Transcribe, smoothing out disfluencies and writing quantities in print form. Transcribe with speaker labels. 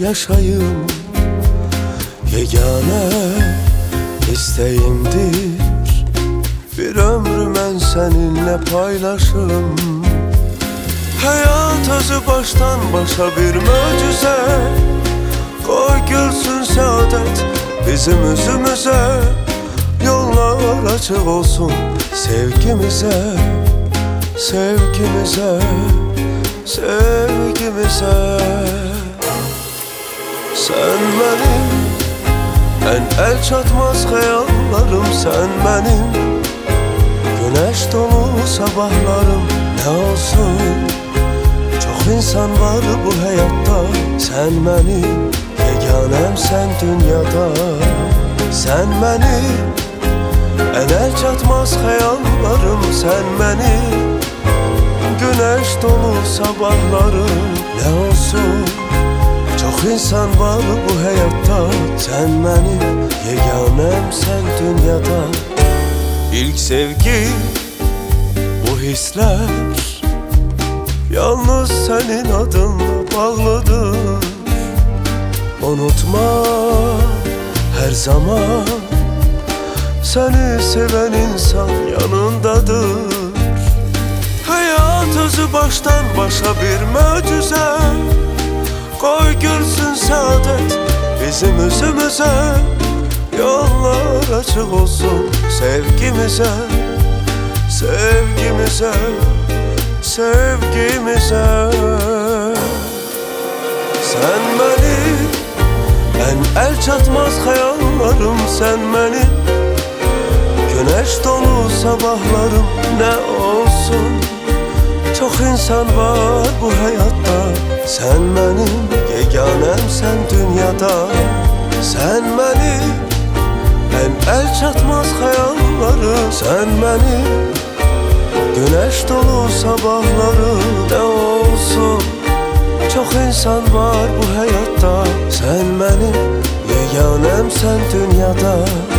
Speaker 1: yaşayım. Yegane isteğimdir bir ömrü mən seninle paylaşım. Hayat özü baştan başa bir möcüze, koy gülsün saadet bizim üzümüze. Yollar açık olsun sevgimize, sevgimize, sevgimize. Sen benim en el çatmaz hayallarım, sen benim güneş dolu sabahlarım. Ne olsun çok insan var bu hayatta, sen benim yeganem, sen dünyada. Sen benim en el çatmaz hayallarım, sen benim güneş dolu sabahlarım. Ne olsun çok insan var bu hayatta, sen benim yeganem, sen dünyada. İlk sevgi, bu hisler yalnız senin adınla bağlıdır. Unutma her zaman seni seven insan yanındadır. Hayat özü baştan başa bir möcüze, koy gülsün saadet bizim üzümüze. Yollar açık olsun sevgimize, sevgimize, sevgimize. Sen benim en el çatmaz hayallarım, sen benim güneş dolu sabahlarım. Ne olsun çok insan var bu hayatta, sen benim yeganem, sen dünyada. Sen benim en el çatmaz hayallarım, sen benim güneş dolu sabahlarım. Ne olsun çok insan var bu hayatta, sen benim yeganem, sen dünyada.